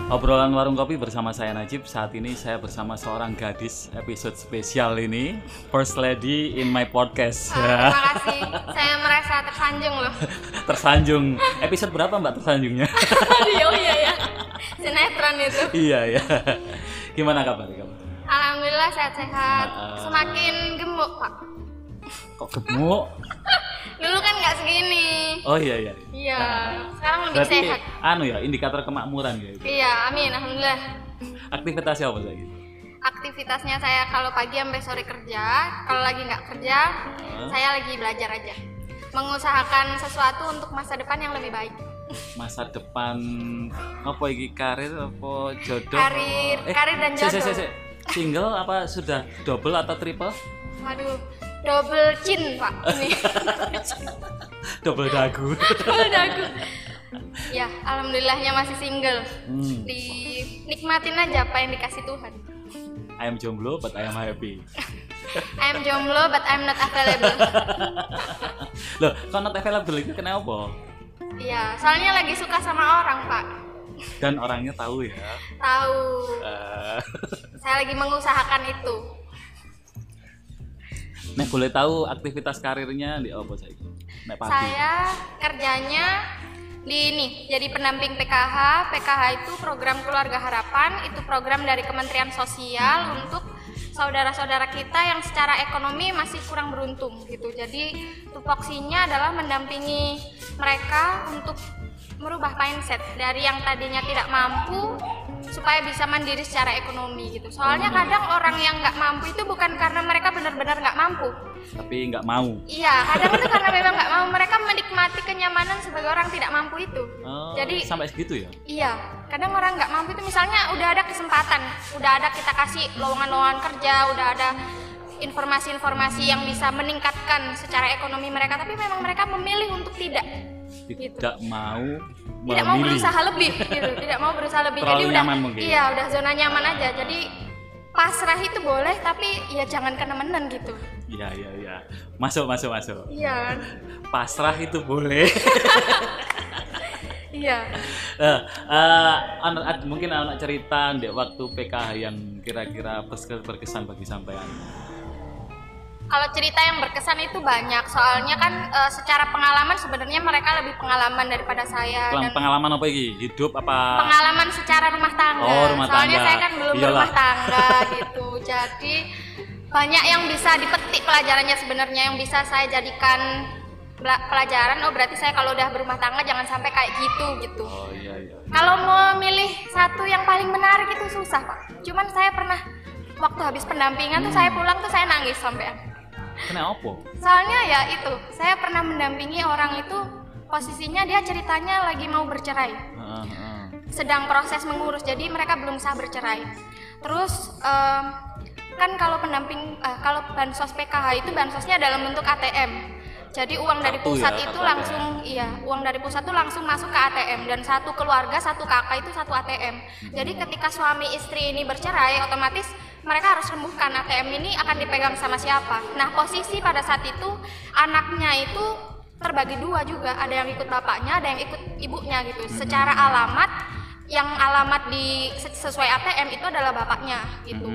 Obrolan Warung Kopi bersama saya Najib. Saat ini saya bersama seorang gadis, episode spesial ini, First Lady in my podcast. Terima kasih, saya merasa tersanjung loh. Tersanjung. Episode berapa Mbak tersanjungnya? Iya ya, sinetron itu. Iya ya. Gimana kabar kamu? Alhamdulillah sehat-sehat. Semakin gemuk Pak. Kok gemuk? Dulu kan nggak segini. Oh iya. Iya, sekarang lebih Berarti sehat. indikator kemakmuran gitu. Iya, amin, alhamdulillah. Aktivitasnya apa lagi? Aktivitasnya saya kalau pagi sampai sore kerja, kalau lagi nggak kerja, saya lagi belajar aja. Mengusahakan sesuatu untuk masa depan yang lebih baik. Masa depan apa iki, karir apa jodoh? Karir dan jodoh. Single apa sudah double atau triple? Waduh, double chin Pak ini. Double dagu. Double dagu. Ya, alhamdulillahnya masih single. Dinikmatin aja apa yang dikasih Tuhan. I am jomblo but I am happy. I am jomblo but I'm not available. Loh, kok not available itu kenapa? Iya, soalnya lagi suka sama orang Pak. Dan orangnya tahu ya? Tahu. Saya lagi mengusahakan itu. Nek boleh tahu aktivitas karirnya di apa saiki? Nek pagi. Saya kerjanya di ini, jadi pendamping PKH. PKH itu program Keluarga Harapan, itu program dari Kementerian Sosial untuk saudara-saudara kita yang secara ekonomi masih kurang beruntung gitu. Jadi tupoksinya adalah mendampingi mereka untuk merubah mindset dari yang tadinya tidak mampu supaya bisa mandiri secara ekonomi gitu. Soalnya kadang orang yang nggak mampu itu bukan karena mereka benar-benar nggak mampu, tapi nggak mau. Iya, kadang itu karena memang nggak mau. Mereka menikmati kenyamanan sebagai orang tidak mampu itu. Jadi sampai segitu ya? Iya, kadang orang nggak mampu itu misalnya udah ada kesempatan, udah ada kita kasih lowongan-lowongan kerja, udah ada informasi-informasi yang bisa meningkatkan secara ekonomi mereka, tapi memang mereka memilih untuk tidak mau berusaha lebih gitu. Tidak mau berusaha lebih. Terlalu jadi udah nyaman mungkin. Iya, udah zona nyaman aja. Jadi pasrah itu boleh, tapi ya jangan kena-menen gitu. Iya. Masuk. Iya. Pasrah itu boleh. Iya. Mungkin anak cerita di waktu PKH yang kira-kira berkesan bagi sampean. Kalau cerita yang berkesan itu banyak, soalnya kan secara pengalaman sebenarnya mereka lebih pengalaman daripada saya. Dan pengalaman apa ini? Hidup apa? Pengalaman secara rumah tangga. Oh, rumah tangga. Soalnya saya kan belum berumah tangga gitu. Jadi banyak yang bisa dipetik pelajarannya sebenarnya, yang bisa saya jadikan pelajaran. Oh, berarti saya kalau udah berumah tangga jangan sampai kayak gitu. Oh iya. Kalau mau milih satu yang paling menarik itu susah Pak. Cuman saya pernah waktu habis pendampingan tuh saya pulang tuh saya nangis sampean. Kenapa? Soalnya ya itu, saya pernah mendampingi orang itu posisinya dia ceritanya lagi mau bercerai. Sedang proses mengurus, jadi mereka belum sah bercerai. Terus kan kalau kalau bansos PKH itu bansosnya dalam bentuk ATM. Jadi uang dari pusat itu langsung uang dari pusat itu langsung masuk ke ATM, dan satu keluarga, satu kakak itu satu ATM. Jadi ketika suami istri ini bercerai, otomatis mereka harus rembuhkan ATM ini akan dipegang sama siapa. Nah, posisi pada saat itu anaknya itu terbagi dua juga, ada yang ikut bapaknya, ada yang ikut ibunya gitu. Secara alamat, yang alamat sesuai ATM itu adalah bapaknya gitu.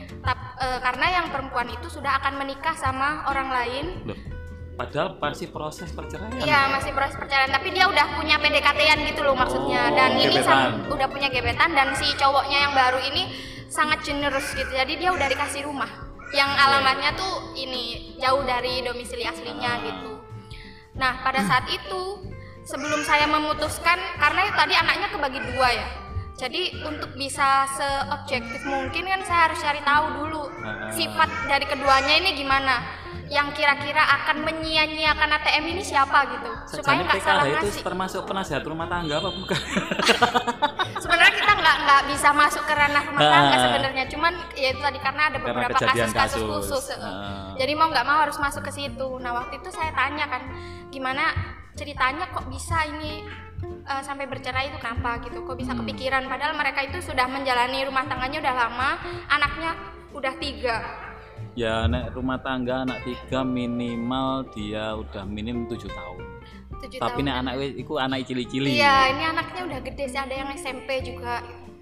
Karena yang perempuan itu sudah akan menikah sama orang lain. Loh, padahal masih proses perceraian. Iya, masih proses perceraian, tapi dia udah punya PDKT-an gitu loh maksudnya. Dan ini udah punya gebetan, dan si cowoknya yang baru ini sangat generous gitu. Jadi dia udah dikasih rumah yang alamatnya tuh ini jauh dari domisili aslinya gitu. Nah, pada saat itu sebelum saya memutuskan, karena tadi anaknya kebagi dua ya. Jadi untuk bisa seobjektif mungkin kan saya harus cari tahu dulu sifat dari keduanya ini gimana, yang kira-kira akan menyia-nyiakan ATM ini siapa gitu. Supaya nggak salah ngasih. Itu termasuk penasihat rumah tangga apa bukan? Sebenarnya kita nggak bisa masuk ke ranah rumah tangga sebenarnya, cuman ya itu tadi karena ada beberapa kasus-kasus khusus. Jadi mau nggak mau harus masuk ke situ. Nah, waktu itu saya tanya kan, gimana ceritanya kok bisa ini sampai bercerai itu kenapa gitu, kok bisa kepikiran, padahal mereka itu sudah menjalani rumah tangganya udah lama, anaknya udah 3. Ya, nek rumah tangga anak 3 minimal dia udah minim 7 tahun. 7 Tapi tahun. nek anak iku anak cili-cili. Iya, ini anaknya udah gede sih, ada yang SMP juga.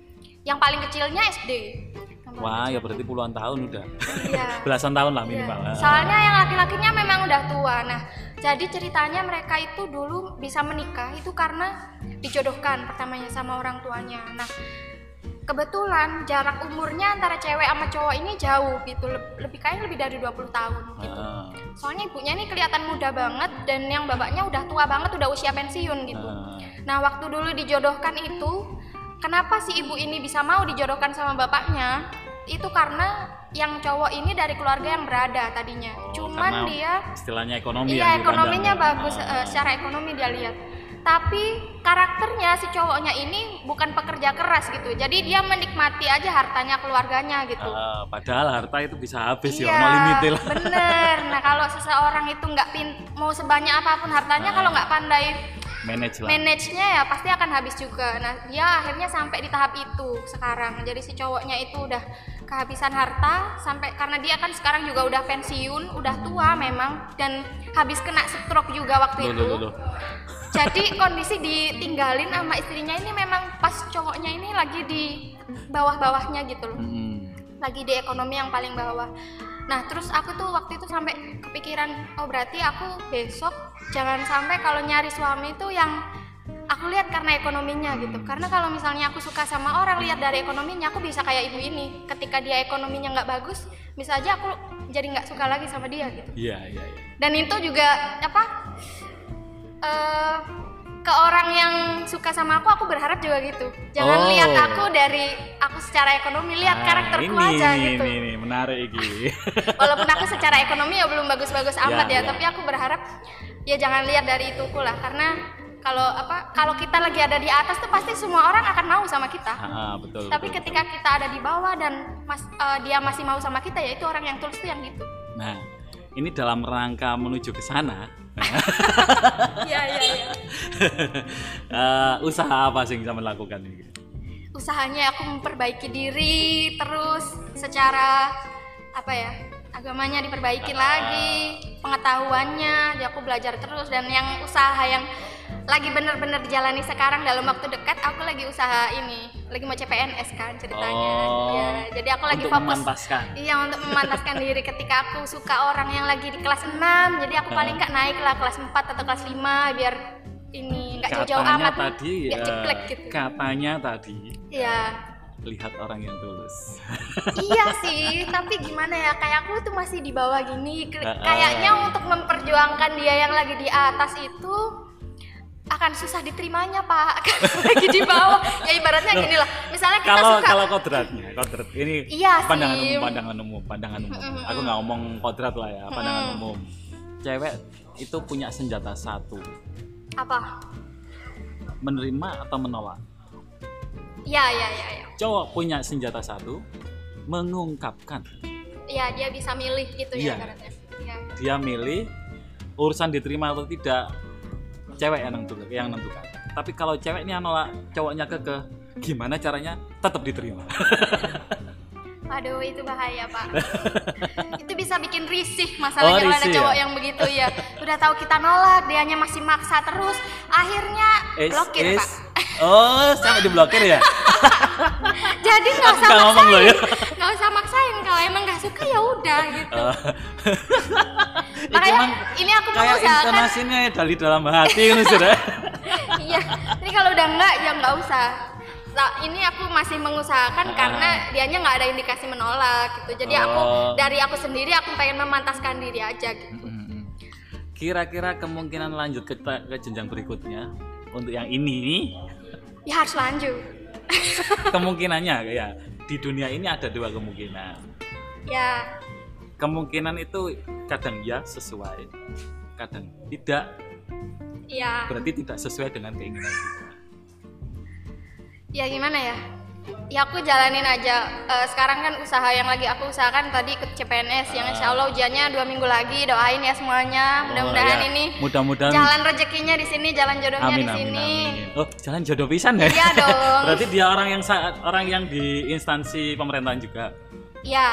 Yang paling kecilnya SD. Wah, ya berarti puluhan tahun udah. Iya. Belasan tahun lah minimal. Iya. Soalnya yang laki-lakinya memang udah tua. Nah, jadi ceritanya mereka itu dulu bisa menikah itu karena dijodohkan pertamanya sama orang tuanya. Nah, kebetulan jarak umurnya antara cewek sama cowok ini jauh gitu, lebih dari 20 tahun gitu. Soalnya ibunya ini kelihatan muda banget dan yang bapaknya udah tua banget, udah usia pensiun gitu. Nah, waktu dulu dijodohkan itu, kenapa si ibu ini bisa mau dijodohkan sama bapaknya? Itu karena yang cowok ini dari keluarga yang berada tadinya. Cuman dia istilahnya ekonomi. Iya, ekonominya bagus, secara ekonomi dia lihat. Tapi karakternya si cowoknya ini bukan pekerja keras gitu. Jadi dia menikmati aja hartanya keluarganya gitu. Padahal harta itu bisa habis iya, ya, no limit lah. Bener. Nah, kalau seseorang itu nggak mau sebanyak apapun hartanya, kalau nggak pandai manage-nya ya pasti akan habis juga. Nah, dia akhirnya sampai di tahap itu sekarang. Jadi si cowoknya itu udah kehabisan harta sampai karena dia kan sekarang juga udah pensiun, udah tua memang dan habis kena stroke juga waktu itu. Jadi kondisi ditinggalin sama istrinya ini memang pas cowoknya ini lagi di bawah-bawahnya gitu loh. Lagi di ekonomi yang paling bawah. Nah, terus aku tuh waktu itu sampai kepikiran, oh berarti aku besok jangan sampai kalau nyari suami itu yang aku lihat karena ekonominya gitu. Karena kalau misalnya aku suka sama orang lihat dari ekonominya, aku bisa kayak ibu ini. Ketika dia ekonominya nggak bagus, bisa aja aku jadi nggak suka lagi sama dia gitu. Iya. Dan itu juga ke orang yang suka sama aku berharap juga gitu. Jangan lihat aku dari aku secara ekonomi, lihat karakterku aja gitu. Ini menarik ini. Walaupun aku secara ekonomi ya belum bagus-bagus amat ya, tapi aku berharap ya jangan lihat dari ituku lah, karena kalau kita lagi ada di atas tuh pasti semua orang akan mau sama kita. Betul. Tapi ketika kita ada di bawah dan dia masih mau sama kita, ya itu orang yang tulus tuh yang gitu. Nah, ini dalam rangka menuju ke sana. Iya. Usaha apa sih yang bisa melakukan ini? Usahanya aku memperbaiki diri terus secara agamanya diperbaikin lagi, pengetahuannya, jadi aku belajar terus. Dan yang usaha yang lagi bener-bener dijalani sekarang dalam waktu dekat, aku lagi usaha ini, lagi mau CPNS kan ceritanya. Ya, jadi aku lagi fokus untuk memantaskan diri. Ketika aku suka orang yang lagi di kelas 6, jadi aku paling nggak naik lah kelas 4 atau kelas 5 biar ini nggak jauh-jauh amat tadi, biar ceplek gitu. Katanya tadi lihat orang yang tulus. Iya sih, tapi gimana ya, kayak aku tuh masih di bawah gini. Kayaknya untuk memperjuangkan dia yang lagi di atas itu akan susah diterimanya, Pak. Lagi di bawah. Ya ibaratnya gini lah. Misalnya kita suka kalau kodrat ini iya pandangan umum. Aku nggak ngomong kodrat lah ya, pandangan umum. Cewek itu punya senjata satu. Apa? Menerima atau menolak? Ya. Cowok punya senjata satu, mengungkapkan. Iya, dia bisa milih gitu ya ibaratnya. Ya. Dia milih urusan diterima atau tidak, cewek yang nentukan. Tapi kalau cewek ini nolak, cowoknya kekeh, gimana caranya tetap diterima? Waduh, itu bahaya, Pak. Itu bisa bikin risih masalahnya kalau ada cowok yang begitu ya. Udah tahu kita nolak, dianya masih maksa terus, akhirnya blokir, Pak. Sampai diblokir ya? Jadi nggak usah maksain, nggak usah maksain. Kalau emang nggak suka ya udah gitu. Makanya ini aku kayak mengusahakan. intonasinya dari dalam hati kan sudah. Iya, ini kalau udah enggak ya nggak usah. Nah, ini aku masih mengusahakan karena dianya nggak ada indikasi menolak gitu. Jadi dari aku sendiri aku pengen memantaskan diri aja gitu. Kira-kira kemungkinan lanjut ke jenjang berikutnya untuk yang ini? Ya harus lanjut. Kemungkinannya ya di dunia ini ada dua kemungkinan. Ya. Kemungkinan itu kadang ya sesuai, kadang tidak. Iya. Berarti tidak sesuai dengan keinginan kita. Ya gimana ya? Ya aku jalanin aja. Sekarang kan usaha yang lagi aku usahakan tadi ikut CPNS yang insya Allah ujiannya 2 minggu lagi. Doain ya semuanya. Mudah-mudahan ini. Mudah-mudahan. Jalan rezekinya di sini, jalan jodohnya di sini. Amin. Oh, jalan jodoh pisan ya? Iya dong. Berarti dia orang yang di instansi pemerintahan juga. Iya.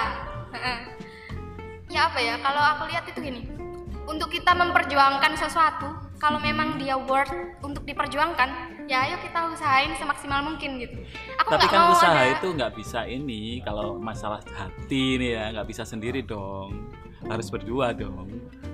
Ya apa ya? Kalau aku lihat itu gini. Untuk kita memperjuangkan sesuatu, kalau memang dia worth untuk diperjuangkan, ya ayo kita usahain semaksimal mungkin gitu. Aku Tapi nggak kan mau usaha ada, itu nggak bisa ini, kalau masalah hati nih ya nggak bisa sendiri dong, harus berdua dong.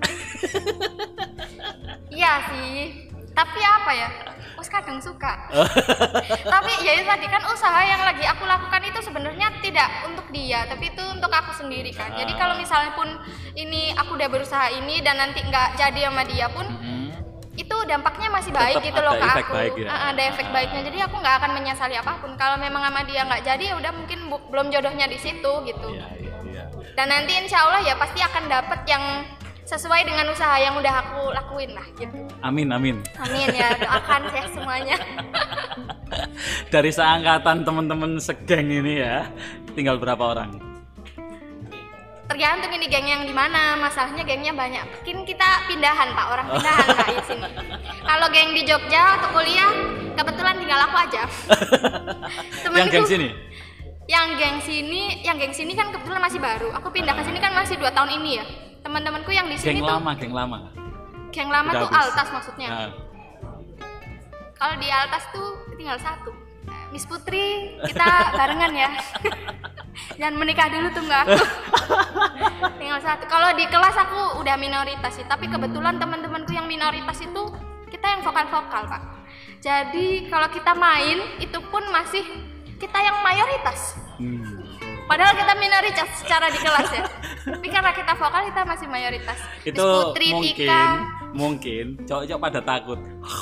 iya sih. Tapi apa ya? Us kadang suka. Tapi ya itu tadi kan usaha yang lagi aku lakukan itu sebenarnya tidak untuk dia, tapi itu untuk aku sendiri kan. Jadi kalau misalnya pun ini aku udah berusaha ini dan nanti nggak jadi sama dia pun, itu dampaknya masih baik Tetap gitu loh ada ke efek aku. baik ya? Ada efek baiknya. Jadi aku nggak akan menyesali apapun. Kalau memang sama dia nggak jadi, ya udah mungkin belum jodohnya di situ gitu. Iya. Dan nanti insya Allah ya pasti akan dapet yang sesuai dengan usaha yang udah aku lakuin lah gitu. Amin. Amin ya, doakan ya semuanya. Dari seangkatan teman-teman segeng ini ya, tinggal berapa orang? Tergantung ini geng yang di mana, masalahnya gengnya banyak. Mungkin kita pindahan Pak, orang pindahan Pak di sini. Kalau geng di Jogja atau kuliah, kebetulan tinggal aku aja. Yang geng sini? Yang geng sini kan kebetulan masih baru. Aku pindah ke sini kan masih 2 tahun ini ya. Teman-temanku yang di sini Geng lama. Geng lama Udah tuh habis. Altas maksudnya. Nah, Kalau di Altas tuh tinggal 1. Miss Putri, kita barengan ya. Jangan menikah dulu tunggu aku. Tinggal 1. Kalau di kelas aku udah minoritas sih, tapi kebetulan teman-temanku yang minoritas itu kita yang vokal-vokal, Pak. Jadi kalau kita main itu pun masih kita yang mayoritas. Padahal kita minoritas secara di kelas ya. Tapi karena kita vokal kita masih mayoritas. itu Miss Putri, Tika. mungkin cowok-cowok pada takut.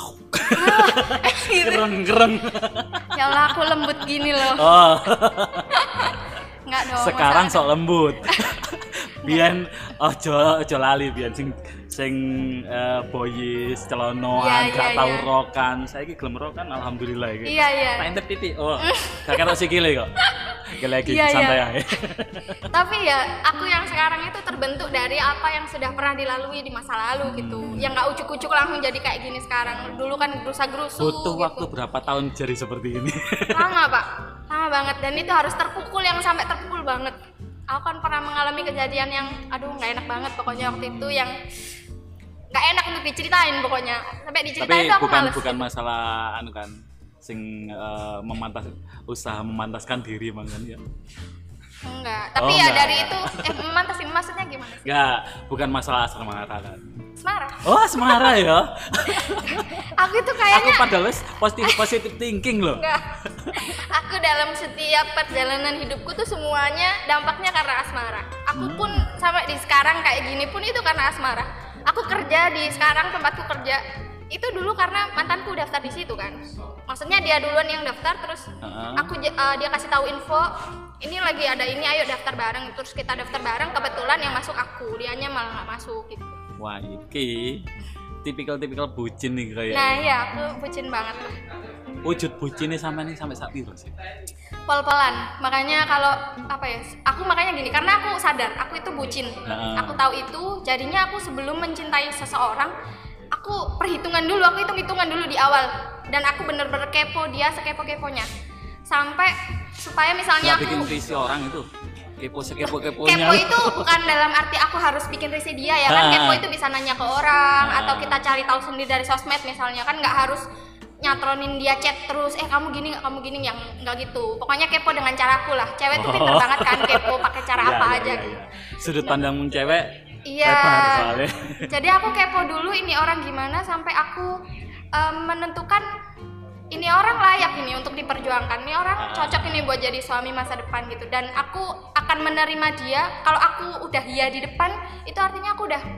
Gitu. Gereng. Ya Allah aku lembut gini loh. Oh, Enggak dong. sekarang masa sok lembut. Biyen ojo lali biyen sing boyis celonoan Iya, gak iya, tau iya. rokan. Saiki gelem rokan alhamdulillah iki. Iya. Tak intip titik. Oh, gak karo sikile kok. Lagi Iya, santai iya. aja. Tapi ya aku yang sekarang itu terbentuk dari apa yang sudah pernah dilalui di masa lalu gitu. Yang nggak ucuk-ucuk langsung jadi kayak gini sekarang. Dulu kan gerusa-gerusu. Butuh gitu. waktu berapa tahun jadi seperti ini? Lama Pak, lama banget. Dan itu harus terpukul yang sampai terpukul banget. Aku kan pernah mengalami kejadian yang aduh nggak enak banget pokoknya waktu itu yang nggak enak untuk diceritain pokoknya. Sampai diceritain Tapi itu aku males. bukan masalah anu kan sing usaha memantaskan diri kan ya. Enggak, tapi Oh, ya enggak. dari itu mantasin maksudnya gimana sih? Enggak, bukan masalah asmara kan. Semarah. Oh, asmara ya. Aku itu Aku kayaknya padahal wis positif thinking loh. enggak. Aku dalam setiap perjalanan hidupku tuh semuanya dampaknya karena asmara. Aku pun sampai di sekarang kayak gini pun itu karena asmara. Aku kerja di sekarang tempatku kerja itu dulu karena mantanku daftar di situ kan. Maksudnya dia duluan yang daftar terus dia kasih tahu info ini lagi ada ini ayo daftar bareng, terus kita daftar bareng, kebetulan yang masuk aku, dianya malah nggak masuk gitu. Wah, iki tipikal bucin nih kayak. Nah iya aku bucin banget tuh. Wujud bucinnya sampai sak piro sih? Pol-polan, makanya kalau apa ya, aku makanya gini karena aku sadar aku itu bucin, aku tahu itu, jadinya aku sebelum mencintai seseorang aku perhitungan dulu, aku hitung-hitungan dulu di awal dan aku bener-bener kepo dia sekepo-keponya sampai supaya misalnya Nggak bikin aku visi orang itu kepo kepo keponya. itu bukan dalam arti aku harus bikin risih dia ya kan, kepo itu bisa nanya ke orang atau kita cari tahu sendiri dari sosmed misalnya kan, nggak harus nyatronin dia chat terus kamu gini yang nggak gitu, pokoknya kepo dengan caraku lah, cewek tuh pinter banget kan kepo pakai cara apa aja gitu. Sudut pandang cewek Iya. lebar soalnya. Jadi aku kepo dulu ini orang gimana sampai aku menentukan ini orang layak ini untuk diperjuangkan, ini orang cocok ini buat jadi suami masa depan gitu, dan aku akan menerima dia. Kalau aku udah iya di depan itu artinya aku udah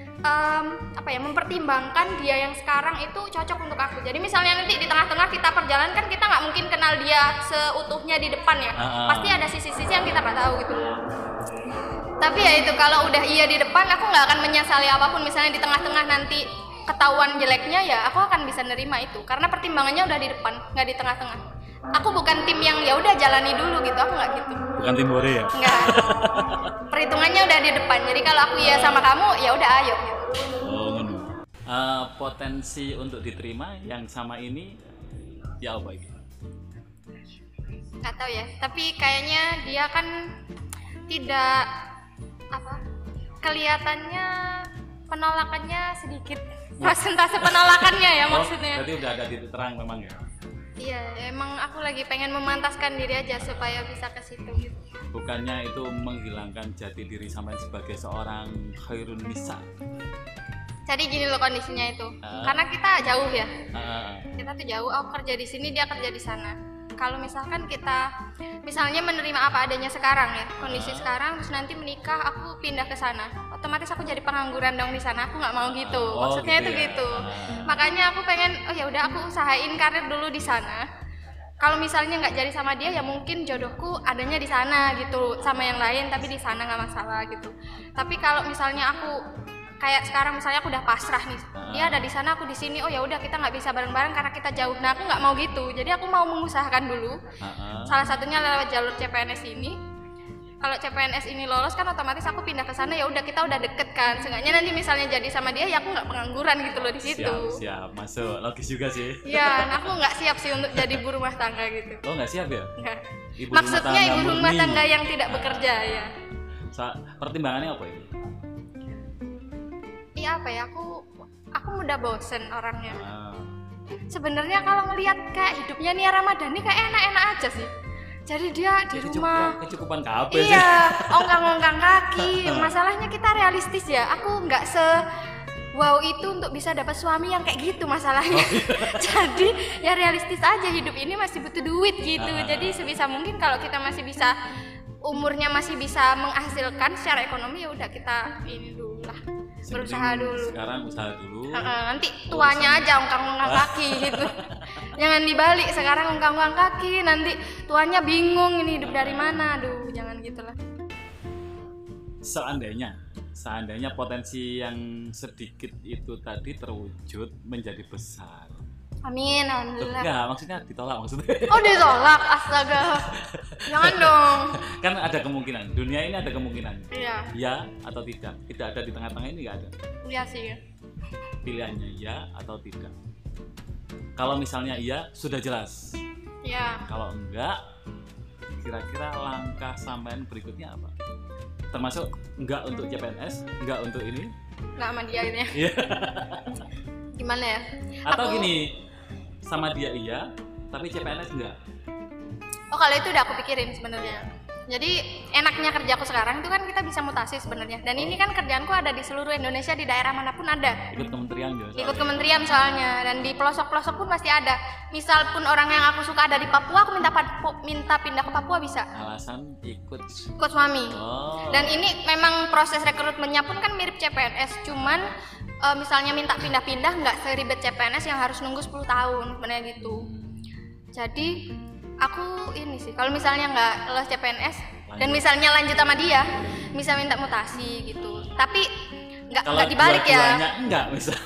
mempertimbangkan dia yang sekarang itu cocok untuk aku. Jadi misalnya nanti di tengah-tengah kita perjalanan kan kita nggak mungkin kenal dia seutuhnya di depan ya, pasti ada sisi-sisi yang kita nggak tahu gitu. Tapi ya itu kalau udah iya di depan aku nggak akan menyesali apapun, misalnya di tengah-tengah nanti ketahuan jeleknya ya aku akan bisa nerima itu karena pertimbangannya udah di depan, nggak di tengah-tengah. Aku bukan tim yang ya udah jalani dulu gitu, aku nggak gitu. Bukan tim bore ya? Nggak. Perhitungannya udah di depan. Jadi kalau aku iya sama kamu ya udah ayo. Oh, ngono. Potensi untuk diterima yang sama ini ya apa ini? Nggak tahu ya. Tapi kayaknya dia kan tidak kelihatannya penolakannya sedikit. Persentase penolakannya ya maksudnya. Berarti udah ada titik terang memang ya. Iya, emang aku lagi pengen memantaskan diri aja supaya bisa ke situ gitu. Bukannya itu menghilangkan jati diri sampai sebagai seorang khairun nisa. Jadi gini loh kondisinya itu. Karena kita jauh ya. Kita tuh jauh, aku kerja di sini, dia kerja di sana. Kalau misalkan kita misalnya menerima apa adanya sekarang ya, kondisi sekarang, terus nanti menikah aku pindah ke sana, otomatis aku jadi pengangguran dong di sana. Aku nggak mau gitu. Maksudnya gitu itu ya? gitu. Makanya aku pengen, oh ya udah aku usahain karir dulu di sana. Kalau misalnya nggak jadi sama dia ya mungkin jodohku adanya di sana gitu, sama yang lain, tapi di sana nggak masalah gitu. Tapi kalau misalnya aku kayak sekarang misalnya aku udah pasrah nih, dia ada di sana, aku di sini, oh ya udah kita nggak bisa bareng-bareng karena kita jauh. Nah aku nggak mau gitu, jadi aku mau mengusahakan dulu. Salah satunya lewat jalur CPNS ini. Kalau CPNS ini lolos kan otomatis aku pindah ke sana, ya udah kita udah deket kan. Seenggaknya nanti misalnya jadi sama dia ya aku nggak pengangguran gitu loh di situ. Siap, masuk, logis juga sih. Iya, nah aku nggak siap sih untuk jadi ibu rumah tangga gitu. Oh nggak siap ya? Nggak. Ibu Maksudnya ibu rumah murni. tangga yang tidak bekerja ya. Pertimbangannya apa ini? Iya apa ya, aku mudah bosen orangnya. Sebenarnya kalau ngelihat kayak hidupnya Nia Ramadhani kayak enak-enak aja sih. Jadi dia di rumah kecukupan kabeh. Iya, ongkang-ongkang kaki. Masalahnya kita realistis ya. Aku nggak wow itu untuk bisa dapat suami yang kayak gitu masalahnya. Jadi ya realistis aja, hidup ini masih butuh duit gitu. Jadi sebisa mungkin kalau kita masih bisa, umurnya masih bisa menghasilkan secara ekonomi, ya udah kita ini dulu lah. Berusaha dulu. Sekarang usaha dulu. Nanti tuanya aja ongkang-ongkang kaki gitu. Jangan dibalik, sekarang ongkang-ongkang kaki, nanti tuanya bingung ini hidup dari mana. Aduh, jangan gitulah. Seandainya potensi yang sedikit itu tadi terwujud menjadi besar. Amin, alhamdulillah. Enggak, maksudnya ditolak maksudnya. Oh, ditolak, astaga. Jangan dong. Kan ada kemungkinan, dunia ini ada kemungkinan. Iya. Ya atau tidak. Tidak ada di tengah-tengah ini, nggak ada. Iya sih. Pilihannya ya atau tidak. Kalau misalnya iya, sudah jelas. Iya. Kalau enggak, kira-kira langkah sampean berikutnya apa? Termasuk enggak untuk CPNS, enggak untuk ini? Nggak sama dia ini ya. Iya. Gimana ya? Atau gini, sama dia iya, tapi CPNS enggak? Oh, kalau itu udah aku pikirin sebenarnya. Jadi enaknya kerjaku sekarang itu kan kita bisa mutasi sebenarnya. Dan ini kan kerjaanku ada di seluruh Indonesia, di daerah manapun ada. Ikut kementerian juga. Ikut kementerian soalnya, dan di pelosok-pelosok pun pasti ada. Misal pun orang yang aku suka ada di Papua, aku minta pindah ke Papua bisa. Alasan ikut suami. Oh. Dan ini memang proses rekrutmennya pun kan mirip CPNS, cuman misalnya minta pindah-pindah nggak seribet CPNS yang harus nunggu 10 tahun sebenarnya gitu. Jadi aku ini sih, kalau misalnya nggak lolos CPNS dan misalnya lanjut sama dia, bisa minta mutasi gitu. Tapi nggak dibalik ya. Enggak bisa.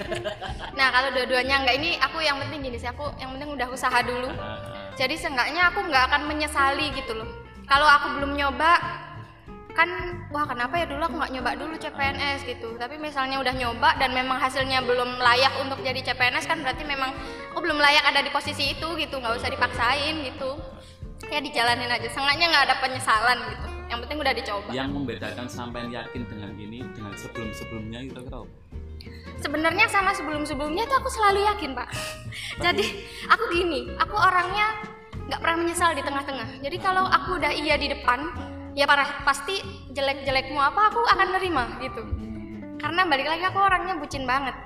Nah kalau dua-duanya nggak, ini aku yang penting gini sih, aku yang penting udah usaha dulu. Jadi seenggaknya aku nggak akan menyesali gitu loh. Kalau aku belum nyoba kan, wah kenapa ya dulu aku nggak nyoba dulu CPNS gitu. Tapi misalnya udah nyoba dan memang hasilnya belum layak untuk jadi CPNS, kan berarti memang aku belum layak ada di posisi itu gitu. Nggak usah dipaksain gitu, ya dijalanin aja. Seenggaknya nggak ada penyesalan gitu, yang penting udah dicoba. Yang membedakan sampai yakin dengan ini dengan sebelum-sebelumnya kira-kira apa? Sebenarnya sama sebelum-sebelumnya tuh aku selalu yakin, Pak. Jadi aku gini, aku orangnya nggak pernah menyesal di tengah-tengah. Jadi kalau aku udah iya di depan, ya pasti jelek-jelekmu apa aku akan nerima gitu. Karena balik lagi aku orangnya bucin banget.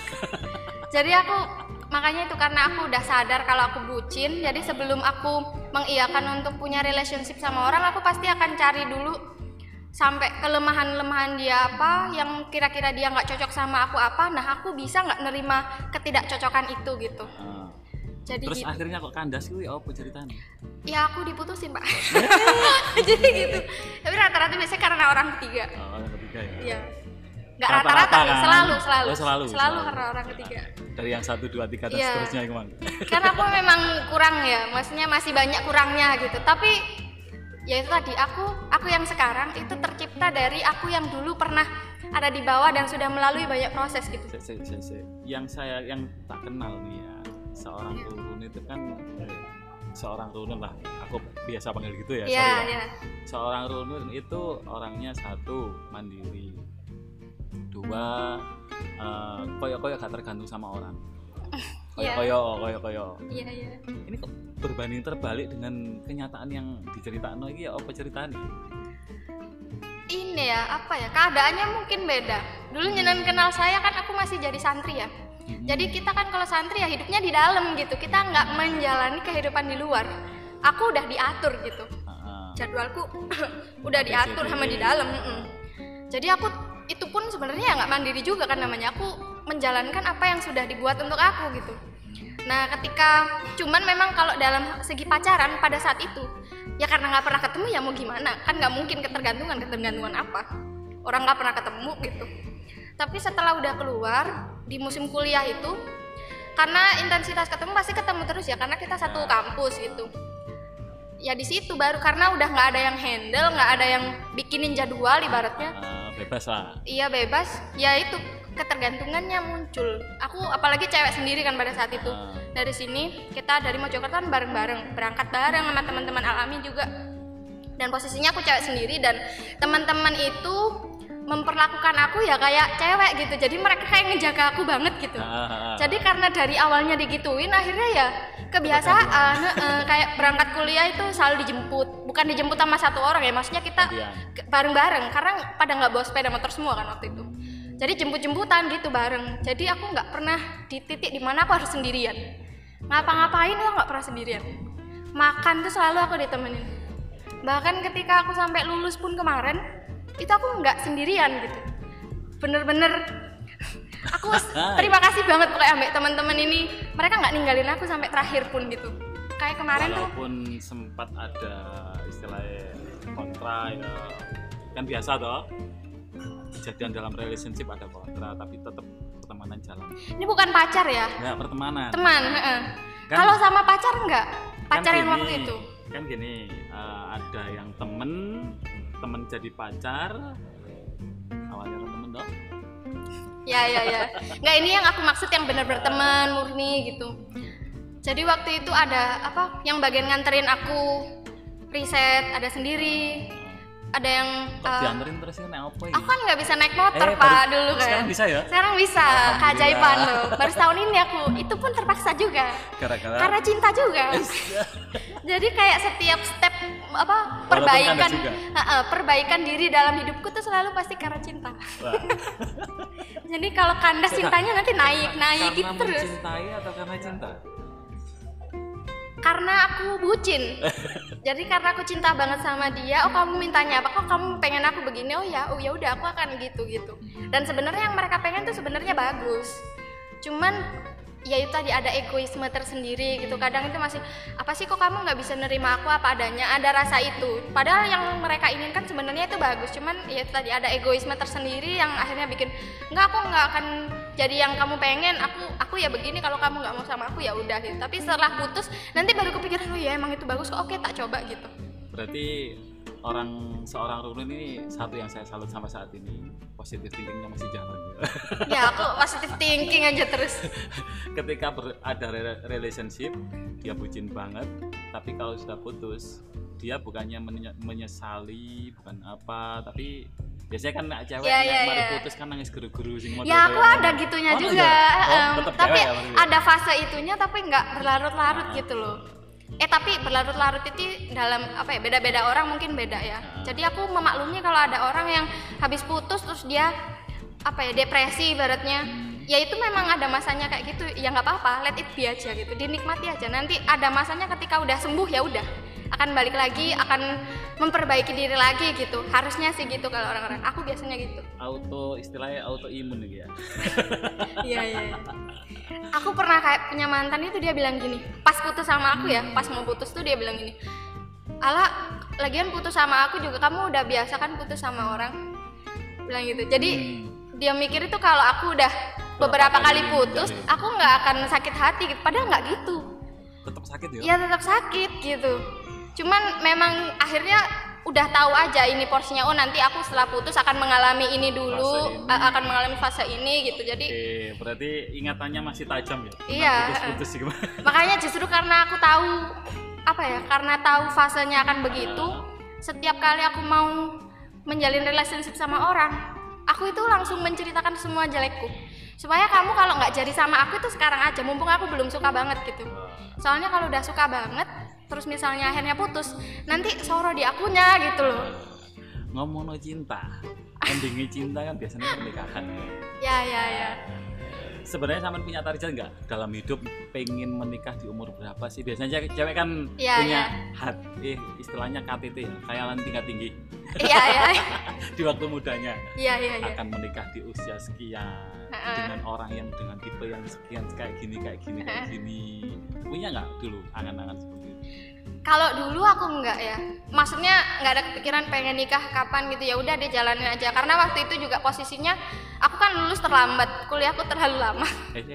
Jadi aku makanya itu, karena aku udah sadar kalau aku bucin, jadi sebelum aku mengiyakan untuk punya relationship sama orang, aku pasti akan cari dulu sampai kelemahan-kelemahan dia apa, yang kira-kira dia nggak cocok sama aku apa. Nah aku bisa nggak nerima ketidakcocokan itu gitu. Jadi terus gitu. Akhirnya kok kandas kuwi apa ceritanya? Ya aku diputusin, Pak. Jadi gitu. Tapi rata-rata biasanya karena orang ketiga. Orang ketiga ya. Iya. Nggak rata-rata, kan? selalu karena orang ketiga. Dari yang 1, 2, 3 dan Iya. seterusnya kemana? Karena aku memang kurang ya, maksudnya masih banyak kurangnya gitu. Tapi ya itu tadi, aku yang sekarang itu tercipta dari aku yang dulu pernah ada di bawah dan sudah melalui banyak proses gitu. Yang tak kenal nih ya, seorang turun itu kan seorang runun lah, aku biasa panggil gitu ya. Iya. Seorang runun itu orangnya 1, mandiri, 2, koyo-koyo gak tergantung sama orang. Iya. Koyo. Iya. Ini kok berbanding terbalik dengan kenyataan yang diceritakan iki ya apa ceritanya? Ini ya, apa ya, keadaannya mungkin beda. Dulu nyenan kenal saya kan aku masih jadi santri ya. Jadi kita kan kalau santri ya hidupnya di dalam gitu. Kita nggak menjalani kehidupan di luar. Aku udah diatur gitu. Jadwalku udah diatur sama di dalam. Jadi aku itu pun sebenarnya ya nggak mandiri juga kan namanya. Aku menjalankan apa yang sudah dibuat untuk aku gitu. Nah ketika cuman memang kalau dalam segi pacaran pada saat itu ya karena nggak pernah ketemu ya mau gimana, kan nggak mungkin ketergantungan apa, orang nggak pernah ketemu gitu. Tapi setelah udah keluar di musim kuliah itu, karena intensitas ketemu pasti ketemu terus ya, karena kita satu kampus gitu ya. Di situ baru karena udah nggak ada yang handle, nggak ada yang bikinin jadwal ibaratnya. Bebas lah. Iya bebas ya, itu ketergantungannya muncul. Aku apalagi cewek sendiri kan pada saat itu. Dari sini kita dari Mojokerto kan bareng-bareng, berangkat bareng sama teman-teman Alami juga. Dan posisinya aku cewek sendiri dan teman-teman itu memperlakukan aku ya kayak cewek gitu. Jadi mereka kayak ngejaga aku banget gitu. Jadi karena dari awalnya digituin, akhirnya ya kebiasaan. Kayak berangkat kuliah itu selalu dijemput. Bukan dijemput sama satu orang ya, maksudnya kita bareng-bareng. Karena pada nggak bawa sepeda motor semua kan waktu itu. Jadi jemput-jemputan gitu bareng. Jadi aku nggak pernah di titik dimana aku harus sendirian. Ngapa-ngapain aku nggak pernah sendirian. Makan tuh selalu aku ditemenin. Bahkan ketika aku sampai lulus pun kemarin, itu aku nggak sendirian gitu. Bener-bener aku terima kasih banget pokoknya ambek teman-teman ini. Mereka nggak ninggalin aku sampai terakhir pun gitu. Kayak kemarin walaupun sempat ada istilahnya kontra ya, kan biasa toh. Kejadian dalam relationship ada kontra, tapi tetap pertemanan jalan. Ini bukan pacar ya? Enggak, pertemanan. Teman. Kan, kalau sama pacar enggak? Pacar yang waktu itu? Kan gini, ada yang temen jadi pacar, awalnya kan temen dong. Ya. Enggak, ini yang aku maksud yang benar-benar teman murni gitu. Jadi waktu itu ada apa? Yang bagian nganterin aku riset ada sendiri. Ada yang dianterin terus naik apa ya? Aku kan nggak bisa naik motor Pak dulu kan. Sekarang bisa ya? Sekarang bisa, keajaiban loh. Baru setahun ini aku, itu pun terpaksa juga. Karena cinta juga. Jadi kayak setiap step apa perbaikan diri dalam hidupku tuh selalu pasti karena cinta. Jadi kalau kandas cintanya nanti naik gitu terus. Karena mencintai atau karena cinta? Karena aku bucin. Jadi karena aku cinta banget sama dia, kamu mintanya apa? Kok kamu pengen aku begini? Oh ya udah aku akan gitu. Dan sebenarnya yang mereka pengen tuh sebenarnya bagus. Cuman ya itu tadi ada egoisme tersendiri gitu. Kadang itu masih apa sih kok kamu nggak bisa nerima aku apa adanya? Ada rasa itu. Padahal yang mereka inginkan sebenarnya itu bagus. Cuman ya itu tadi ada egoisme tersendiri yang akhirnya bikin aku nggak akan jadi yang kamu pengen. Aku ya begini, kalau kamu nggak mau sama aku ya udah gitu. Tapi setelah putus nanti baru kepikiran oh ya emang itu bagus kok, oke tak coba gitu. Berarti seorang Rurun ini satu yang saya salut sama saat ini, positive thinkingnya masih jalan. Ya aku positive thinking aja terus. Ketika ada relationship dia bucin banget, tapi kalau sudah putus dia bukannya menyesali bukan apa, tapi biasanya kan cewek mari putus kan nangis geru-geru sing model. Ya aku ada gitunya juga. Tapi ada fase itunya tapi nggak berlarut-larut gitu loh. Tapi berlarut-larut itu dalam apa ya, beda-beda orang mungkin beda ya. Jadi aku memaklumi kalau ada orang yang habis putus terus dia apa ya, depresi ibaratnya. Ya itu memang ada masanya kayak gitu. Ya nggak apa-apa, let it be aja gitu. Dinikmati aja. Nanti ada masanya ketika udah sembuh ya udah akan balik lagi, akan memperbaiki diri lagi gitu. Harusnya sih gitu kalau orang-orang. Aku biasanya gitu. Istilahnya autoimun gitu ya. Iya. Aku pernah kayak punya mantan itu dia bilang gini, pas putus sama aku ya, pas mau putus tuh dia bilang gini, "Ala, lagian putus sama aku juga kamu udah biasa kan putus sama orang." Bilang gitu. Jadi dia mikir itu kalau aku udah beberapa kali putus, aku nggak akan sakit hati gitu. Padahal nggak gitu. Tetap sakit ya? Iya tetap sakit gitu. Cuman memang akhirnya udah tahu aja ini porsinya. Oh nanti aku setelah putus akan mengalami ini dulu, akan mengalami fase ini gitu. Jadi berarti ingatannya masih tajam ya? Iya. Putus sih gimana? Makanya justru karena aku tahu karena tahu fasenya akan begitu. Setiap kali aku mau menjalin relationship sama orang, aku itu langsung menceritakan semua jelekku supaya kamu kalau nggak jadi sama aku itu sekarang aja, mumpung aku belum suka banget gitu. Soalnya kalau udah suka banget terus misalnya akhirnya putus, nanti soro di akunya gitu loh. Ngomong cinta, endingnya cinta kan biasanya pernikahan. Ya. Sebenarnya sama punya target nggak dalam hidup, pengen menikah di umur berapa sih? Biasanya cewek kan punya hati, istilahnya KTT ya, khayalan tingkat tinggi. Iya. Di waktu mudanya. Iya. Akan menikah di usia sekian dengan orang yang dengan tipe yang sekian kayak gini. Punya nggak dulu angan-angan seperti itu? Kalau dulu aku enggak ya, maksudnya nggak ada kepikiran pengen nikah kapan gitu, ya udah deh jalanin aja. Karena waktu itu juga posisinya aku kan lulus terlambat, kuliahku terlalu lama.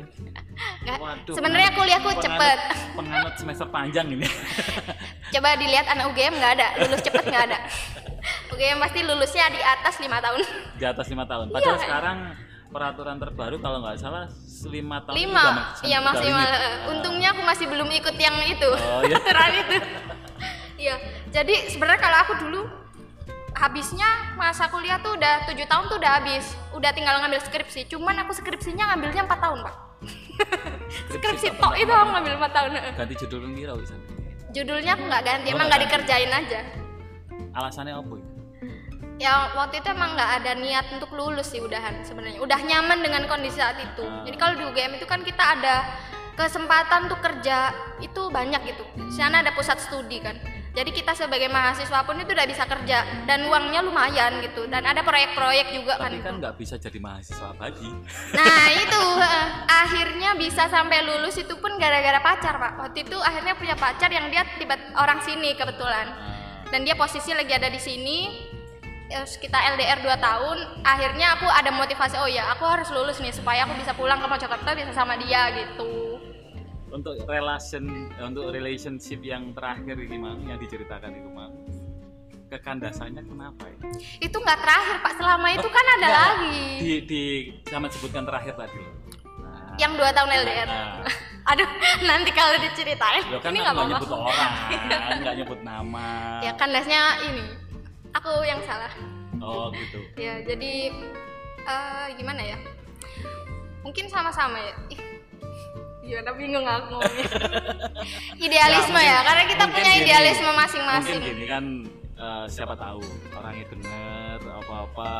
Sebenarnya kuliahku cepet. Penganut semester panjang ini. Coba dilihat anak UGM nggak ada, lulus cepet nggak ada. UGM pasti lulusnya di atas 5 tahun. Di atas 5 tahun. Padahal sekarang peraturan terbaru kalau nggak salah 5 tahun. 5, iya maksimal. Untungnya aku masih belum ikut yang itu, aturan itu. Iya, jadi sebenarnya kalau aku dulu habisnya masa kuliah tuh udah 7 tahun tuh udah habis, udah tinggal ngambil skripsi. Cuman aku skripsinya ngambilnya 4 tahun Pak. Skripsi tok itu aku ngambil 4 tahun. Ganti judul pira wisan? Judulnya aku nggak ganti, emang nggak dikerjain aja. Alasannya apa? Ya waktu itu emang nggak ada niat untuk lulus sih udahan sebenarnya. Udah nyaman dengan kondisi saat itu. Jadi kalau di UGM itu kan kita ada kesempatan untuk kerja itu banyak gitu. Di sana ada pusat studi kan. Jadi kita sebagai mahasiswa pun itu udah bisa kerja dan uangnya lumayan gitu. Dan ada proyek-proyek juga kan. Tapi kan nggak bisa jadi mahasiswa abadi. Nah itu akhirnya bisa sampai lulus itu pun gara-gara pacar Pak. Waktu itu akhirnya punya pacar yang dia tiba orang sini kebetulan. Dan dia posisi lagi ada di sini. Kita LDR 2 tahun, akhirnya aku ada motivasi, oh ya aku harus lulus nih supaya aku bisa pulang ke Mojokerto bisa sama dia gitu. Untuk relationship yang terakhir gimana yang diceritakan itu Mang? Kekandasannya kenapa ya? Itu nggak terakhir Pak, selama itu kan ada lagi. Sama sebutkan terakhir tadi loh. Yang 2 tahun LDR. Aduh, nanti kalau diceritain kan ini nggak mau nyebut orang, nggak nyebut nama. Ya kandasnya ini. Aku yang salah. Oh gitu. Ya jadi gimana ya? Mungkin sama-sama ya. Gimana bingung aku ngomongnya. Idealisme ya, karena kita punya idealisme masing-masing. Mungkin gini kan siapa tahu orangnya dengar apa-apa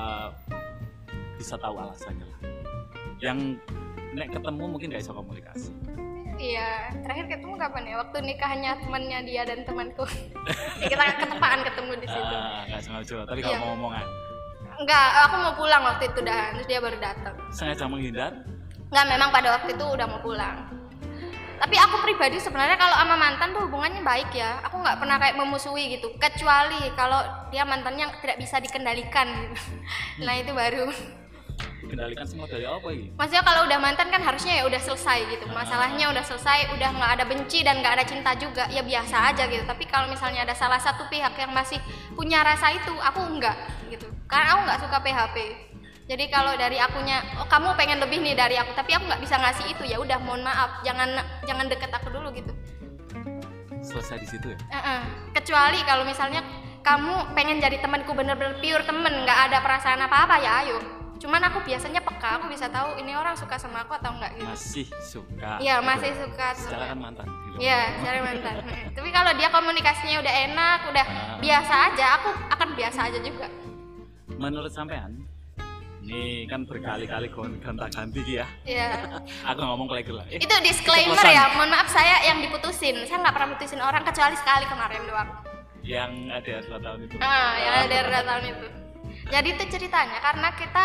bisa tahu alasannya lah. Yang nek ketemu mungkin gak bisa komunikasi. Iya, terakhir ketemu kapan ya? Waktu nikahnya temannya dia dan temanku. Kita ketepaan ketemu di situ. Nggak sengaja, tapi kalau mau ngomongan. Enggak, aku mau pulang waktu itu dah, terus dia baru datang. Sengaja menghindar? Enggak, memang pada waktu itu udah mau pulang. Tapi aku pribadi sebenarnya kalau sama mantan tuh hubungannya baik ya. Aku nggak pernah kayak memusuhi gitu. Kecuali kalau dia mantannya tidak bisa dikendalikan gitu. Nah itu baru. Kendalikan semua dari apa ini? Maksudnya kalau udah mantan kan harusnya ya udah selesai gitu. Masalahnya udah selesai, udah nggak ada benci dan nggak ada cinta juga, ya biasa aja gitu. Tapi kalau misalnya ada salah satu pihak yang masih punya rasa itu, aku enggak gitu. Karena aku nggak suka PHP. Jadi kalau dari akunya, oh kamu pengen lebih nih dari aku, tapi aku nggak bisa ngasih itu, ya udah mohon maaf, jangan deket aku dulu gitu. Selesai di situ ya? Kecuali kalau misalnya kamu pengen jadi temanku bener-bener pure temen, nggak ada perasaan apa-apa ya ayo. Cuman aku biasanya peka, aku bisa tahu ini orang suka sama aku atau enggak gitu. Masih suka. Iya, masih suka. Secara kan mantan. Iya, secara mantan. Tapi kalau dia komunikasinya udah enak, udah biasa aja, aku akan biasa aja juga. Menurut sampean, ini kan berkali-kali gonta-ganti ya. Iya. Aku ngomong lagi lah. Itu disclaimer ya, mohon maaf saya yang diputusin. Saya nggak pernah putusin orang kecuali sekali kemarin doang. Yang ada 2 tahun itu. Yang ada 2 tahun itu. Jadi itu ceritanya karena kita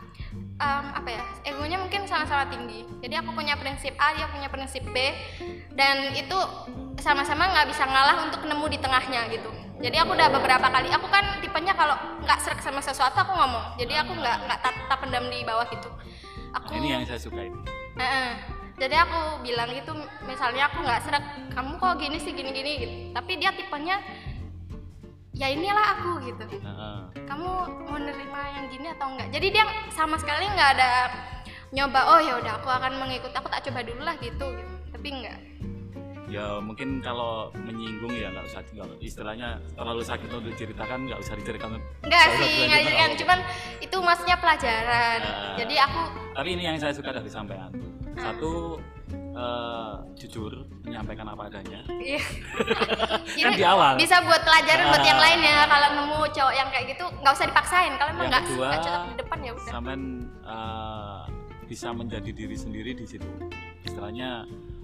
egonya mungkin sama-sama tinggi. Jadi aku punya prinsip A, dia punya prinsip B, dan itu sama-sama nggak bisa ngalah untuk nemu di tengahnya gitu. Jadi aku udah beberapa kali, aku kan tipenya kalau nggak srek sama sesuatu aku ngomong. Jadi aku nggak tak pendam di bawah gitu. Ini yang saya suka ini. Jadi aku bilang gitu, misalnya aku nggak srek, kamu kok gini sih gini-gini gitu. Tapi dia tipenya ya inilah aku gitu. Kamu mau nerima yang gini atau enggak? Jadi dia sama sekali nggak ada nyoba, oh ya udah aku akan mengikut, aku tak coba dulu lah gitu. Tapi enggak. Ya mungkin kalau menyinggung ya nggak usah, istilahnya terlalu sakit untuk diceritakan nggak usah diceritakan. Enggak sih, nggak cuman itu maksudnya pelajaran. Jadi aku. Tapi ini yang saya suka dari sampean. Satu, jujur menyampaikan apa adanya. Iya. Kan di awal. Bisa buat pelajaran buat yang lain ya. Kalau nemu cowok yang kayak gitu nggak usah dipaksain. Kalau emang nggak cocok di depan ya udah. Sampean bisa menjadi diri sendiri di situ. Istilahnya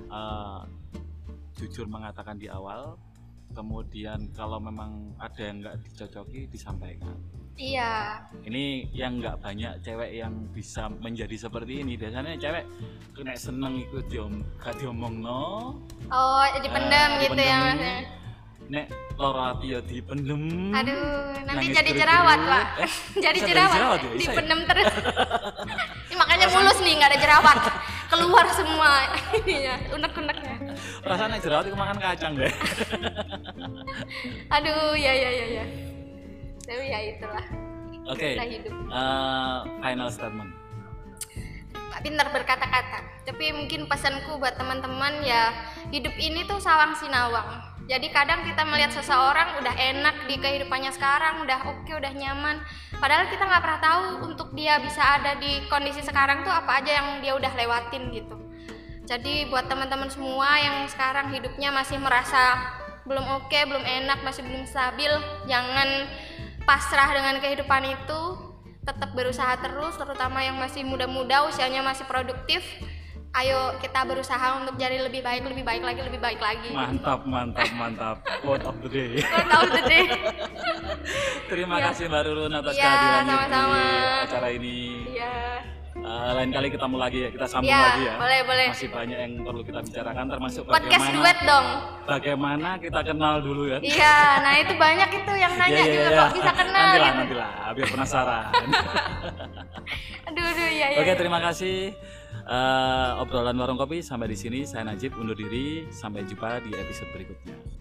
jujur mengatakan di awal, kemudian kalau memang ada yang nggak dicocoki disampaikan. Iya. Ini yang nggak banyak cewek yang bisa menjadi seperti ini. Biasanya cewek kena seneng ikut diomong no. Oh, dipendam gitu ya Mas. Nek loro ati ya dipendem. Aduh, nanti jadi jerawat, Pak. Jadi jerawat ya? Dipendem terus. Ini makanya mulus nih, nggak ada jerawat. Keluar semua ininya, unek-uneknya. Perasaan nek jerawat itu makan kacang deh. Aduh, ya. Tapi ya itulah. Oke. Final statement. Pak pintar berkata-kata. Tapi mungkin pesanku buat teman-teman ya, hidup ini tuh sawang sinawang. Jadi kadang kita melihat seseorang udah enak di kehidupannya sekarang, udah oke, udah nyaman. Padahal kita nggak pernah tahu untuk dia bisa ada di kondisi sekarang tuh apa aja yang dia udah lewatin gitu. Jadi buat teman-teman semua yang sekarang hidupnya masih merasa belum oke, belum enak, masih belum stabil, jangan pasrah dengan kehidupan itu. Tetap berusaha terus, terutama yang masih muda-muda, usianya masih produktif. Ayo kita berusaha untuk jadi lebih baik lagi. Mantap. Quote of the day. Terima kasih Mbak Rurun atas kehadirannya di acara ini. Iya. Lain kali ketemu lagi ya, kita sambung lagi ya. Boleh. Masih banyak yang perlu kita bicarakan, termasuk podcast duet dong. Bagaimana kita kenal dulu ya. Iya, nah itu banyak itu yang nanya juga kok bisa kenal. Nantilah, biar penasaran. Aduh, ya. Oke, terima kasih. Obrolan warung kopi sampai di sini. Saya Najib undur diri. Sampai jumpa di episode berikutnya.